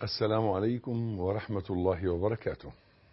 السلام عليكم ورحمة الله وبركاته.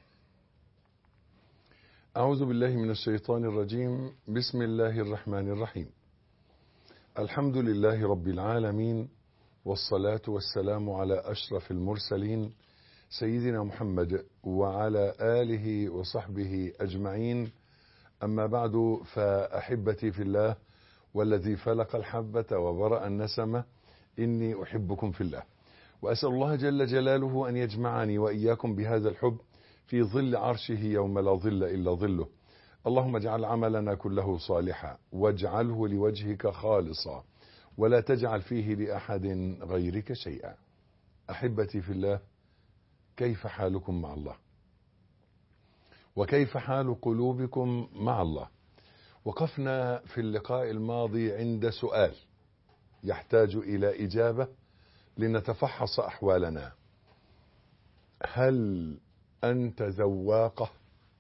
أعوذ بالله من الشيطان الرجيم. بسم الله الرحمن الرحيم. الحمد لله رب العالمين، والصلاة والسلام على أشرف المرسلين سيدنا محمد وعلى آله وصحبه أجمعين. أما بعد، فأحبتي في الله والذي فلق الحبة وبرأ النسمة، إني أحبكم في الله، وأسأل الله جل جلاله أن يجمعني وإياكم بهذا الحب في ظل عرشه يوم لا ظل إلا ظله. اللهم اجعل عملنا كله صالحا، واجعله لوجهك خالصا، ولا تجعل فيه لأحد غيرك شيئا. أحبتي في الله، كيف حالكم مع الله؟ وكيف حال قلوبكم مع الله؟ وقفنا في اللقاء الماضي عند سؤال يحتاج إلى إجابة لنتفحص أحوالنا. هل أنت ذواقة؟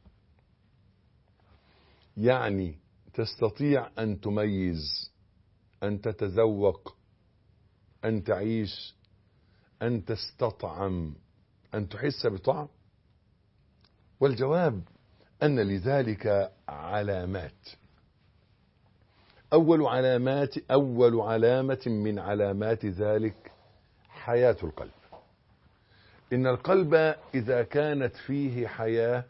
يعني تستطيع أن تميز، أن تتذوق، أن تعيش، أن تستطعم، أن تحس بطعم؟ والجواب أن لذلك علامات. أول علامة من علامات ذلك حياة القلب. إن القلب إذا كانت فيه حياة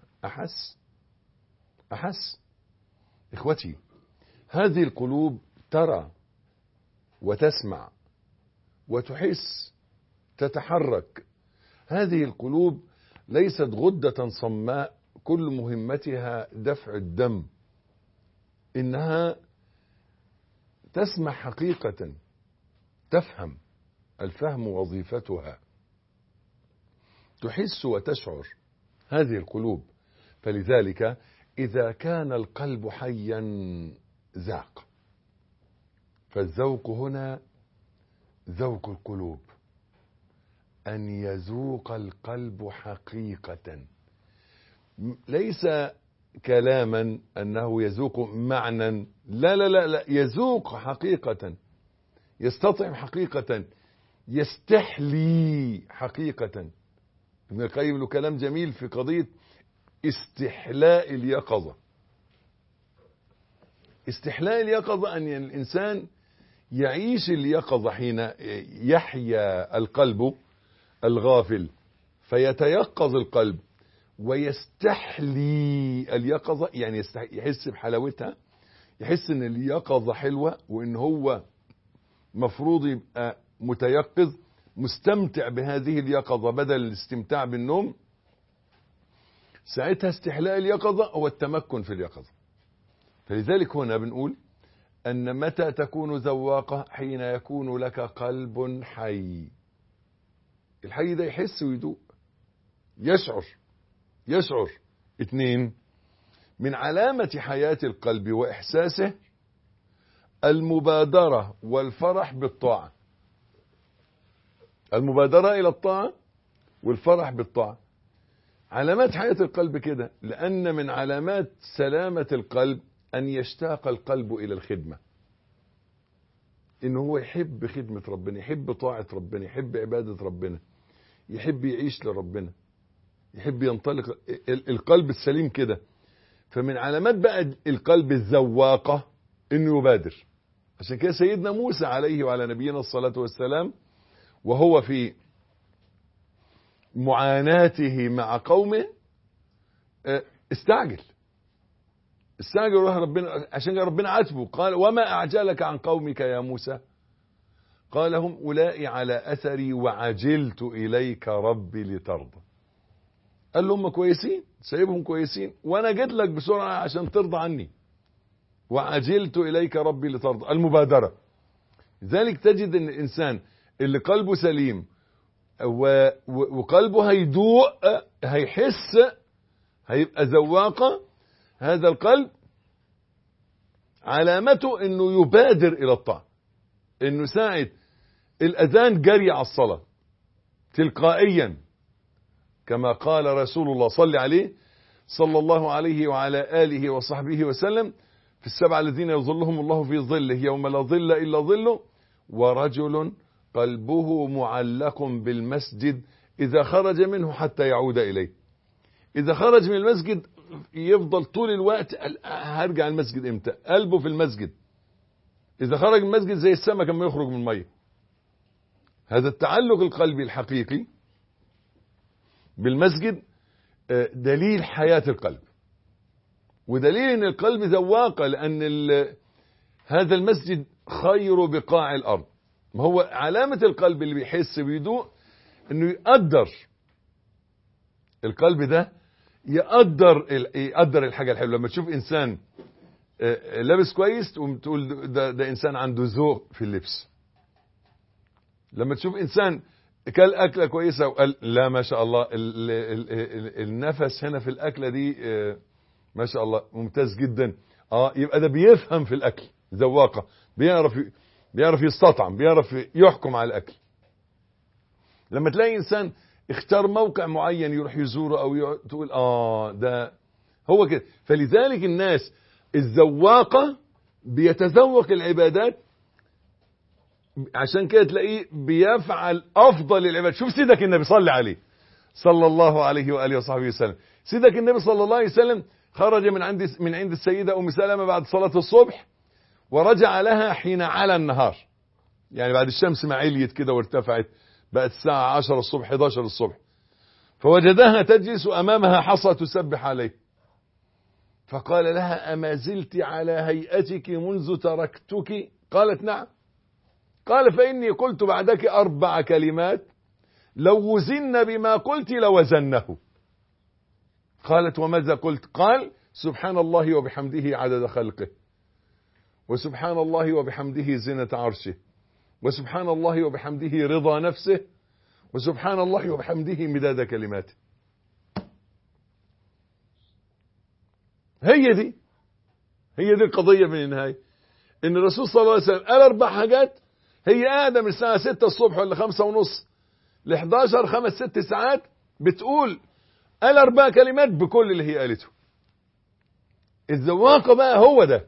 أحس. إخوتي، هذه القلوب ترى وتسمع وتحس، تتحرك. هذه القلوب ليست غدة صماء كل مهمتها دفع الدم، إنها تسمع حقيقة، تفهم، الفهم وظيفتها، تحس وتشعر هذه القلوب. فلذلك إذا كان القلب حيا ذاق. فالذوق هنا ذوق القلوب، أن يذوق القلب حقيقة، ليس كلاما أنه يذوق معنى، لا، يذوق حقيقة، يستطعم حقيقة، يستحلي حقيقة. ابن القيم له كلام جميل في قضية استحلاء اليقظة. استحلاء اليقظة أن الإنسان يعيش اليقظة حين يحيا القلب الغافل، فيتيقظ القلب ويستحلي اليقظة، يعني يحس بحلاوتها، يحس ان اليقظة حلوة، وان هو مفروض يبقى متيقظ مستمتع بهذه اليقظة بدل الاستمتاع بالنوم. ساعتها استحلاء اليقظة هو التمكن في اليقظة. فلذلك هنا بنقول أن متى تكون ذواقة؟ حين يكون لك قلب حي. الحي ده يحس ويدوق، يشعر. 2، من علامة حياة القلب وإحساسه المبادرة والفرح بالطاعة. المبادرة إلى الطاعة والفرح بالطاعة علامات حياة القلب كده. لأن من علامات سلامة القلب أن يشتاق القلب إلى الخدمة، إنه هو يحب خدمة ربنا، يحب طاعة ربنا، يحب عبادة ربنا، يحب يعيش لربنا، يحب ينطلق. القلب السليم كده. فمن علامات بقى القلب الذواقة إنه يبادر. عشان كده سيدنا موسى عليه وعلى نبينا الصلاة والسلام وهو في معاناته مع قومه استعجل روح ربنا، عشان ربنا عاتبه. قال: وما أعجلك عن قومك يا موسى؟ قال: هم أولئك على أثري وعجلت إليك ربي لترضى. قال له: هم كويسين، سايبهم كويسين، وأنا جيت لك بسرعة عشان ترضى عني. وعجلت إليك ربي لترضى، المبادرة. لذلك تجد أن الإنسان اللي قلبه سليم وقلبه هيدوق، هيحس، هيبقى ذواقة. هذا القلب علامته انه يبادر الى الطاعة، انه ساعة الاذان جري على الصلاة تلقائيا، كما قال رسول الله صلى الله عليه وعلى آله وصحبه وسلم في 7 الذين يظلهم الله في ظله يوم لا ظل إلا ظله: ورجل قلبه معلق بالمسجد إذا خرج منه حتى يعود إليه. إذا خرج من المسجد يفضل طول الوقت هرجع المسجد إمتى، قلبه في المسجد. إذا خرج من المسجد زي السمك لما يخرج من المية. هذا التعلق القلبي الحقيقي بالمسجد دليل حياة القلب، ودليل ان القلب ذواقة، لأن هذا المسجد خير بقاع الأرض. ما هو علامة القلب اللي بيحس بيدوء انه يقدر القلب ده، يقدر الحاجة الحلوة. لما تشوف إنسان لابس كويس تقوم تقول ده إنسان عنده ذوق في اللبس. لما تشوف إنسان كل أكلة كويسة وقال لا ما شاء الله النفس هنا في الأكلة دي ما شاء الله ممتاز جدا، يبقى ده بيفهم في الأكل، ذواقة، بيعرف يستطعم، بيعرف يحكم على الأكل. لما تلاقي إنسان اختار موقع معين يروح يزوره أو تقول ده هو كده. فلذلك الناس الذواقة بيتذوق العبادات، عشان كده تلاقيه بيفعل أفضل العبادات. شوف سيدك النبي صلى عليه صلى الله عليه وآله وصحبه وسلم. سيدك النبي صلى الله عليه وسلم خرج من عند السيدة أم سلمة بعد صلاة الصبح، ورجع لها حين على النهار، يعني بعد الشمس ما عليت كده وارتفعت، بقت الساعة 10 الصبح 11 الصبح، فوجدها تجلس أمامها حصى تسبح عليه، فقال لها أما زلت على هيئتك منذ تركتك؟ قالت نعم. قال فإني قلت بعدك 4 كلمات لو وزن بما قلت لوزنه. قالت وماذا قلت؟ قال سبحان الله وبحمده عدد خلقه، وسبحان الله وبحمده زنة عرشه، وسبحان الله وبحمده رضا نفسه، وسبحان الله وبحمده مداد كلماته. هي دي القضية من النهاية، ان الرسول صلى الله عليه وسلم قال 4 حاجات، هي قاعدة من الساعة 6 الصبح ولا 5 ونص ل 11، 5-6 ساعات بتقول قال 4 كلمات بكل اللي هي قالته. الذواقة بقى هو ده،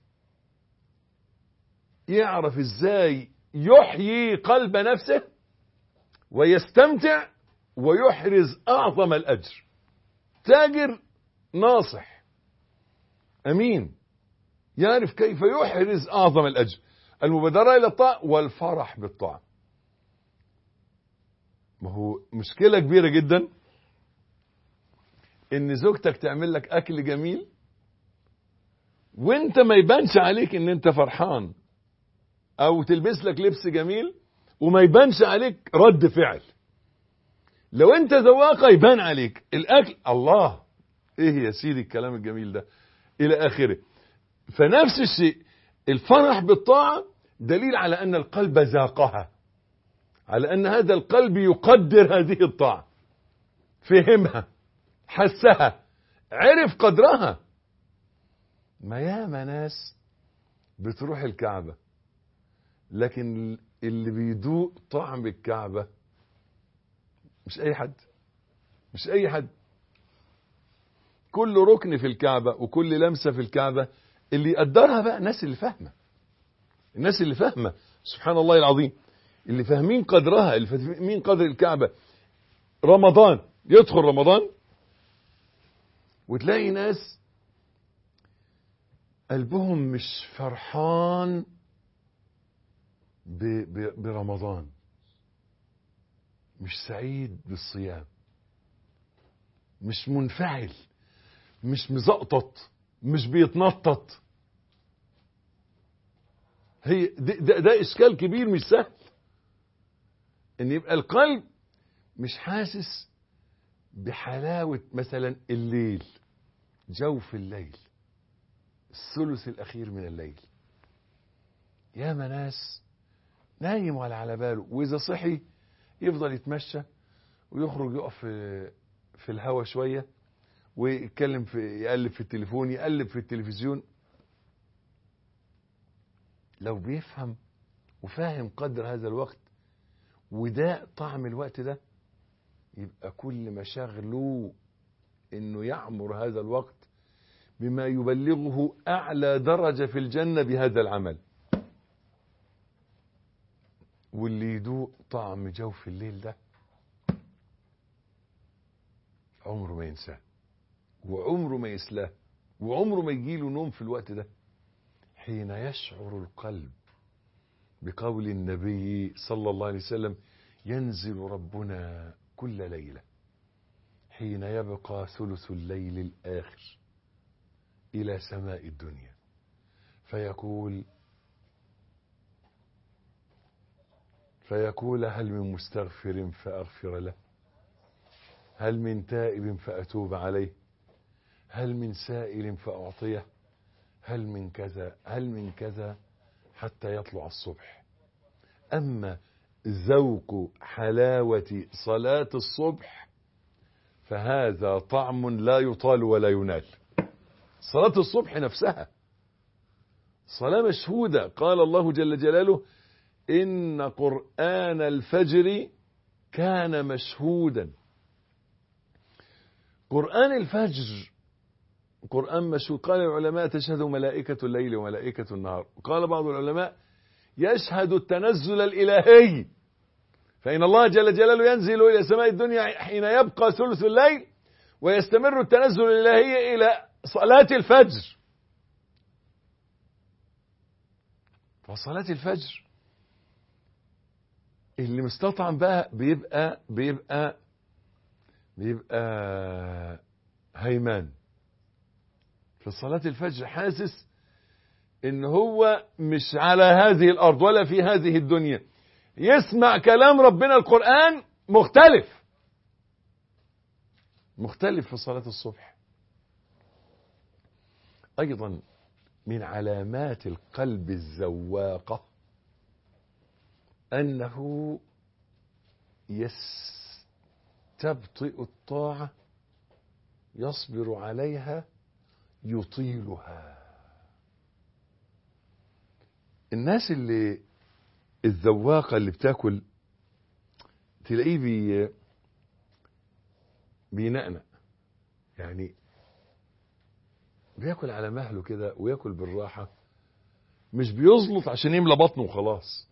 يعرف ازاي يحيي قلب نفسه ويستمتع ويحرز أعظم الأجر. تاجر ناصح أمين يعرف كيف يحرز أعظم الأجر، المبادرة إلى الطاعة والفرح بالطاعة. ما هو مشكلة كبيرة جدا إن زوجتك تعمل لك أكل جميل وإنت ما يبانش عليك إن أنت فرحان، أو تلبس لك لبس جميل وما يبانش عليك رد فعل. لو أنت ذواقة يبان عليك الأكل، الله إيه يا سيدي الكلام الجميل ده إلى آخره. فنفس الشيء الفرح بالطاعة دليل على أن القلب ذاقها، على أن هذا القلب يقدر هذه الطاعة، فهمها، حسها، عرف قدرها. ما ياما ناس بتروح الكعبة لكن اللي بيدوق طعم الكعبة مش أي حد. كل ركن في الكعبة وكل لمسة في الكعبة اللي يقدرها بقى الناس اللي فاهمة سبحان الله العظيم، اللي فاهمين قدرها، اللي فاهمين قدر الكعبة. رمضان، يدخل رمضان وتلاقي ناس قلبهم مش فرحان برمضان، مش سعيد بالصيام، مش منفعل، مش مزقطط، مش بيتنطط. هي ده إشكال كبير مش سهل، ان يبقى القلب مش حاسس بحلاوة مثلا الليل، جوف الليل، الثلث الأخير من الليل. يا ناس نايم ولا على باله، وإذا صحي يفضل يتمشى ويخرج يقف في الهوا شوية ويتكلم يقلب في التليفون، يقلب في التلفزيون. لو بيفهم وفاهم قدر هذا الوقت وده طعم الوقت ده، يبقى كل مشاغله انه يعمر هذا الوقت بما يبلغه اعلى درجة في الجنة بهذا العمل. واللي يدوق طعم جوف الليل ده عمره ما ينساه، وعمره ما يسلاه، وعمره ما يجيله نوم في الوقت ده. حين يشعر القلب بقول النبي صلى الله عليه وسلم: ينزل ربنا كل ليلة حين يبقى ثلث الليل الآخر إلى سماء الدنيا فيقول: هل من مستغفر فأغفر له؟ هل من تائب فأتوب عليه؟ هل من سائل فأعطيه؟ هل من كذا هل من كذا، حتى يطلع الصبح. أما ذوق حلاوة صلاة الصبح فهذا طعم لا يطال ولا ينال. صلاة الصبح نفسها صلاة مشهودة، قال الله جل جلاله: إن قرآن الفجر كان مشهودا. قرآن الفجر قرآن مشهود. قال العلماء: تشهد ملائكة الليل وملائكة النهار. قال بعض العلماء: يشهد التنزل الإلهي، فإن الله جل جلاله ينزل إلى سماء الدنيا حين يبقى ثلث الليل، ويستمر التنزل الإلهي إلى صلاة الفجر. فصلاة الفجر اللي مستطعم بقى بيبقى هيمان في صلاة الفجر، حاسس ان هو مش على هذه الارض ولا في هذه الدنيا. يسمع كلام ربنا القرآن مختلف في صلاة الصبح. ايضا من علامات القلب الزواقة انه يستبطئ الطاعة، يصبر عليها، يطيلها. الناس اللي الذواقة اللي بتاكل تلاقيه بينقنق، يعني بياكل على مهله كده وياكل بالراحة، مش بيزلط عشان يملى بطنه وخلاص.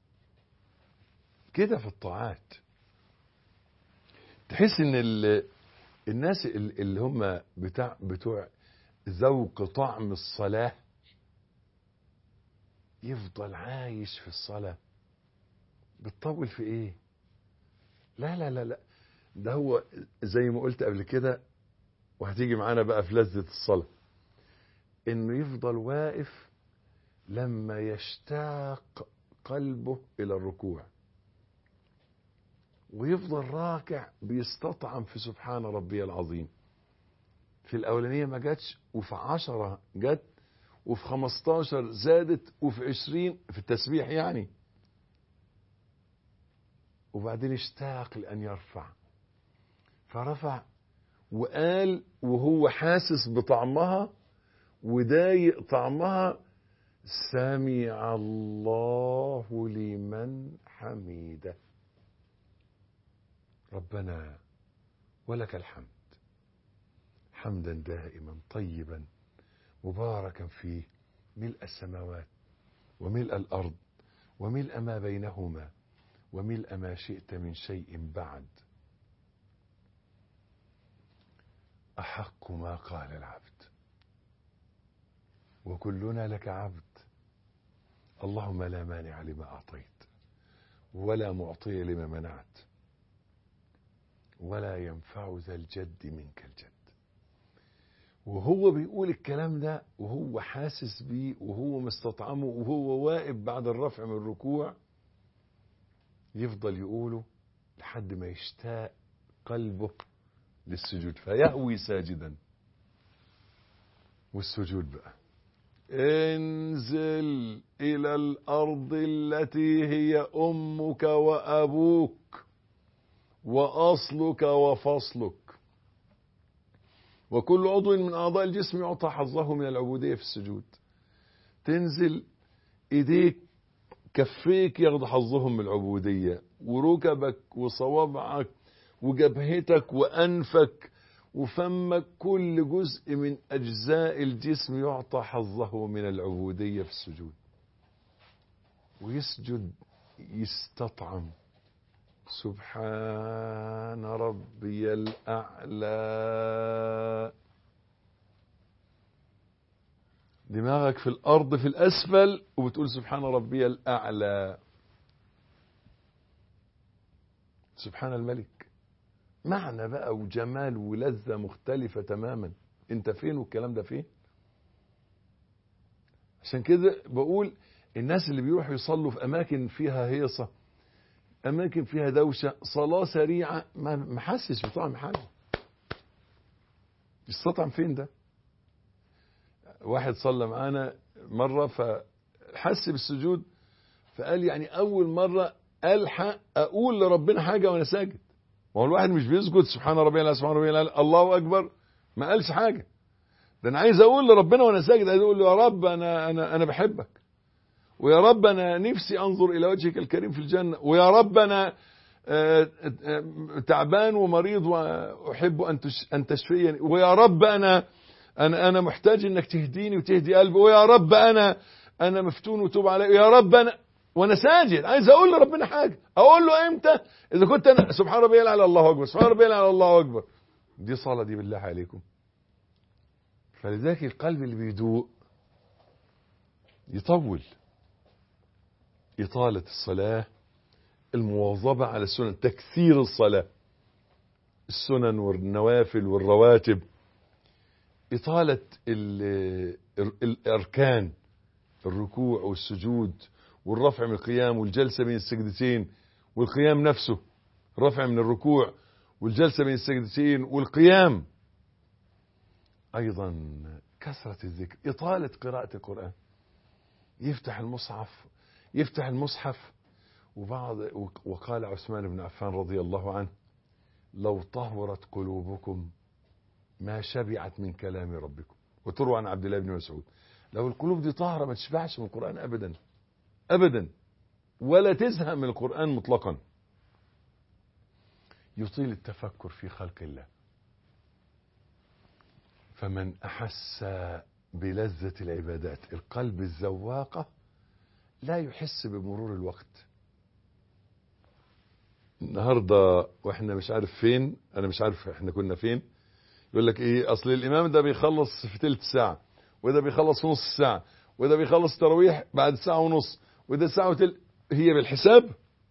كده في الطاعات تحس ان الناس اللي هم بتوع ذوق طعم الصلاة يفضل عايش في الصلاة. بتطول في ايه؟ لا لا لا لا، ده هو زي ما قلت قبل كده، وهتيجي معانا بقى في لذة الصلاة، انه يفضل واقف لما يشتاق قلبه الى الركوع، ويفضل راكع بيستطعم في سبحان ربي العظيم. في الأولانية ما جاتش، وفي 10 جت، وفي 15 زادت، وفي 20 في التسبيح يعني. وبعدين اشتاق لأن يرفع، فرفع وقال وهو حاسس بطعمها وضايق طعمها: سمع الله لمن حميده، ربنا ولك الحمد حمدا دائما طيبا مباركا فيه، ملء السماوات وملء الأرض وملء ما بينهما وملء ما شئت من شيء بعد. أحق ما قال العبد وكلنا لك عبد، اللهم لا مانع لما أعطيت ولا معطي لما منعت ولا ينفع ذا الجد منك الجد. وهو بيقول الكلام ده وهو حاسس بيه وهو مستطعمه وهو واقف بعد الرفع من الركوع، يفضل يقوله لحد ما يشتاق قلبه للسجود فيهوي ساجدا. والسجود بقى: انزل إلى الأرض التي هي أمك وأبوك وأصلك وفصلك، وكل عضو من أعضاء الجسم يعطى حظه من العبودية في السجود. تنزل إيديك كفيك ياخد حظهم من العبودية، وركبك وصوابعك وجبهتك وأنفك وفمك، كل جزء من أجزاء الجسم يعطى حظه من العبودية في السجود. ويسجد يستطعم سبحان ربي الأعلى. دماغك في الأرض في الأسفل وبتقول سبحان ربي الأعلى. سبحان الملك، معنى بقى وجمال ولذة مختلفة تماما. انت فين والكلام ده فين؟ عشان كده بقول الناس اللي بيروحوا يصلوا في أماكن فيها هيصة، أماكن فيها دوشة، صلاة سريعة، ما حسش بطعم حاجة. يستطعم فين ده؟ واحد صلى معانا مرة فحس بالسجود، فقال يعني أول مرة ألحق أقول لربنا حاجة وأنا ساجد. ما هو الواحد مش بيسجد سبحان ربي الأعلى سبحان ربي الأعلى الله أكبر ما قالش حاجة. ده أنا عايز أقول لربنا وأنا ساجد، عايز أقول له يا رب أنا بحبك، ويا رب أنا نفسي أنظر إلى وجهك الكريم في الجنة، ويا رب أنا تعبان ومريض وأحب أن تشفيني، ويا رب أنا محتاج إنك تهديني وتهدي قلبي، ويا رب أنا مفتون وتوب علي، يا رب وأنا ساجد عايز أقول لربنا حاجة. أقول له إمتى؟ إذا كنت أنا سبحان ربي الأعلى الله أكبر سبحان ربي الأعلى الله أكبر. دي صلاة دي بالله عليكم. فلذلك القلب اللي بيدوق يطول. إطالة الصلاة، المواظبة على السنن، تكثير الصلاة، السنن والنوافل والرواتب، إطالة الأركان، الركوع والسجود والرفع من القيام والجلسة بين السجدتين والقيام نفسه، الرفع من الركوع والجلسة بين السجدتين والقيام. أيضا كثرة الذكر، إطالة قراءة القرآن، يفتح المصحف وقال عثمان بن عفان رضي الله عنه لو طهرت قلوبكم ما شبعت من كلام ربكم. وتروى عن عبد الله بن مسعود لو القلوب دي طاهرة ما تشبعش من القرآن أبدا أبدا، ولا تزهق من القرآن مطلقا. يطيل التفكر في خلق الله. فمن أحس بلذة العبادات، القلب الذواقة لا يحس بمرور الوقت. النهاردة واحنا مش عارف فين، انا مش عارف احنا كنا فين، يقول لك ايه اصل الامام ده بيخلص في تلت ساعة، وده بيخلص في نص ساعة، وده بيخلص تراويح بعد ساعة ونص، وده ساعة وتلت. هي بالحساب؟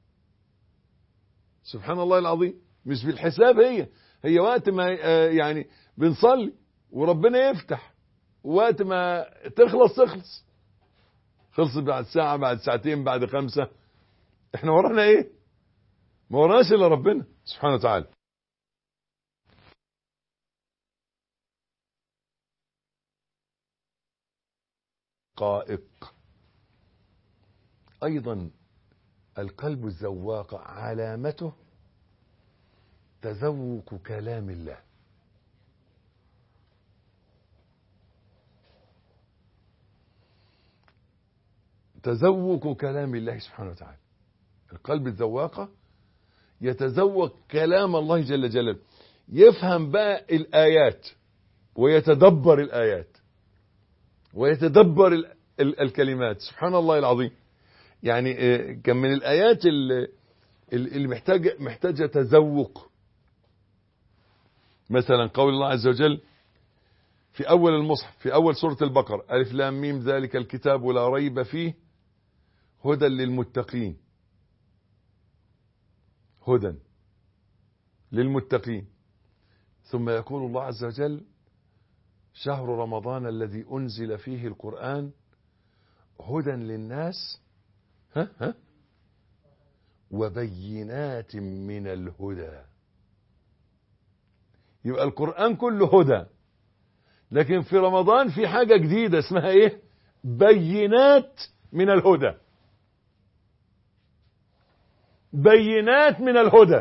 سبحان الله العظيم، مش بالحساب. هي وقت ما يعني بنصلي وربنا يفتح، وقت ما تخلص خلصت بعد ساعة بعد ساعتين بعد 5. احنا ورانا ايه؟ ما وراناش الا ربنا سبحانه وتعالى. قائق. ايضا القلب الذواق علامته تذوق كلام الله. تذوق كلام الله سبحانه وتعالى. القلب الذواقة يتذوق كلام الله جل جلاله، يفهم بقى الآيات ويتدبر الآيات ويتدبر الكلمات. سبحان الله العظيم. يعني كان من الآيات اللي محتاجة تذوق مثلا قول الله عز وجل في أول المصحف في أول سورة البقرة ألف لام ميم ذلك الكتاب لا ريب فيه هدى للمتقين. هدى للمتقين. ثم يقول الله عز وجل شهر رمضان الذي أنزل فيه القرآن هدى للناس وبينات من الهدى. يبقى القرآن كله هدى، لكن في رمضان في حاجة جديدة اسمها ايه؟ بينات من الهدى. بينات من الهدى.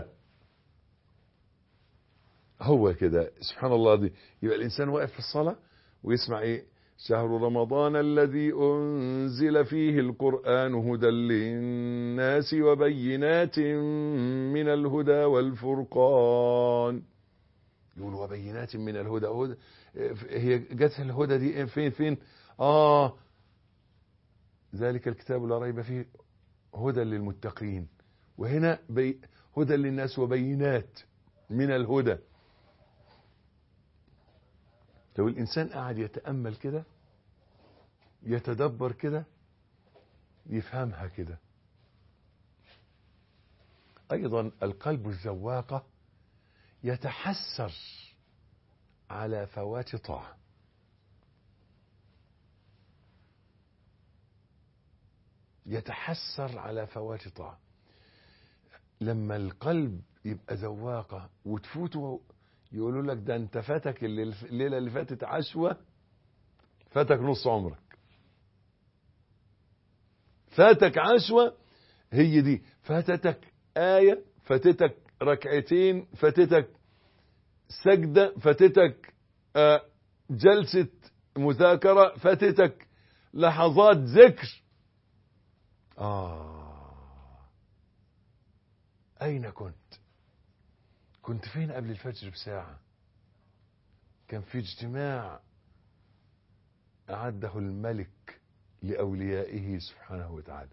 هو كده سبحان الله. دي يبقى الإنسان واقف في الصلاة ويسمع ايه؟ شهر رمضان الذي أنزل فيه القرآن هدى للناس وبينات من الهدى والفرقان. يقول وبينات من الهدى. هي جت الهدى دي فين؟ ذلك الكتاب لا ريب فيه هدى للمتقين وهنا هدى للناس وبينات من الهدى. لو الإنسان قاعد يتأمل كده، يتدبر كده، يفهمها كده. أيضا القلب الذواق يتحسر على فوات طاعة. يتحسر على فوات طاعة. لما القلب يبقى ذواقة وتفوته، يقولوا لك ده انت فاتك الليلة اللي فاتت عشوة، فاتك نص عمرك. فاتك عشوة، هي دي. فاتتك آية، فاتتك ركعتين، فاتتك سجدة، فاتتك جلسة مذاكرة، فاتتك لحظات ذكر. أين كنت؟ كنت فين قبل الفجر بساعة؟ كان في اجتماع أعده الملك لأوليائه سبحانه وتعالى.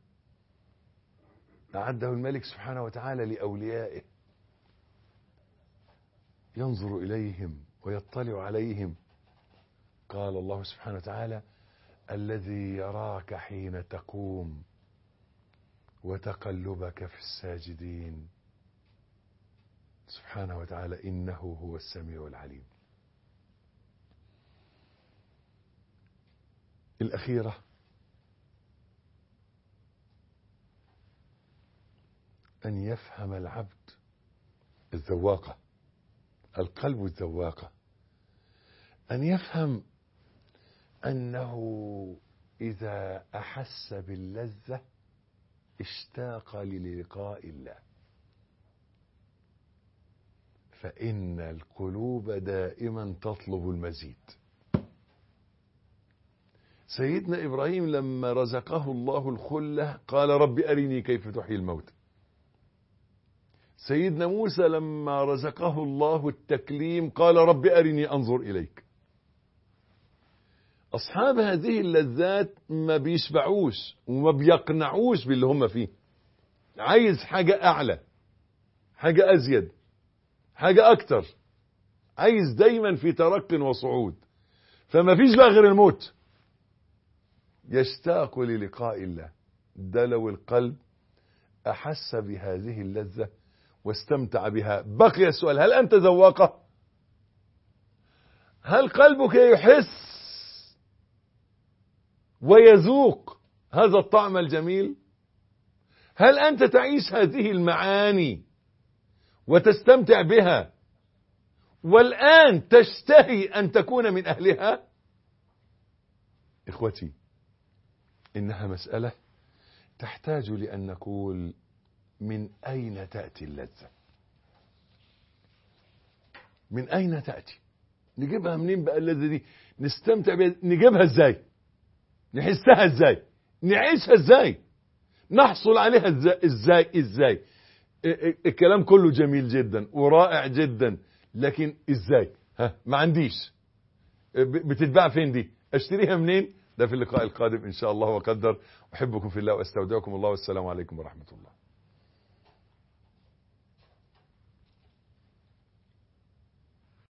أعده الملك سبحانه وتعالى لأوليائه، ينظر إليهم ويطلع عليهم. قال الله سبحانه وتعالى: الذي يراك حين تقوم وتقلبك في الساجدين. سبحانه وتعالى إنه هو السميع العليم. الأخيرة، أن يفهم العبد الذواقة، القلب الذواقة، أن يفهم أنه إذا أحس باللذة اشتاق للقاء الله، فإن القلوب دائما تطلب المزيد. سيدنا إبراهيم لما رزقه الله الخلة قال: رب أرني كيف تحيي الموت. سيدنا موسى لما رزقه الله التكليم قال: رب أرني أنظر إليك. أصحاب هذه اللذات ما بيشبعوش وما بيقنعوش باللي هم فيه، عايز حاجة أعلى، حاجة أزيد، حاجة أكتر، عايز دايما في ترق وصعود. فما فيش بقى غير الموت. يشتاق للقاء الله. ده لو القلب أحس بهذه اللذة واستمتع بها. بقي السؤال: هل أنت ذواقة؟ هل قلبك يحس ويذوق هذا الطعم الجميل؟ هل أنت تعيش هذه المعاني وتستمتع بها والآن تشتهي أن تكون من أهلها؟ إخوتي، إنها مسألة تحتاج لأن نقول: من أين تأتي اللذة؟ من أين تأتي؟ نجيبها منين بقى اللذة دي؟ نستمتع بها، نجيبها ازاي؟ نحسها ازاي؟ نعيشها ازاي؟ نحصل عليها ازاي؟ الكلام كله جميل جدا ورائع جدا، لكن ازاي؟ ما عنديش. بتتباع فين دي؟ اشتريها منين؟ ده في اللقاء القادم ان شاء الله وقدر. احبكم في الله واستودعكم الله، والسلام عليكم ورحمة الله.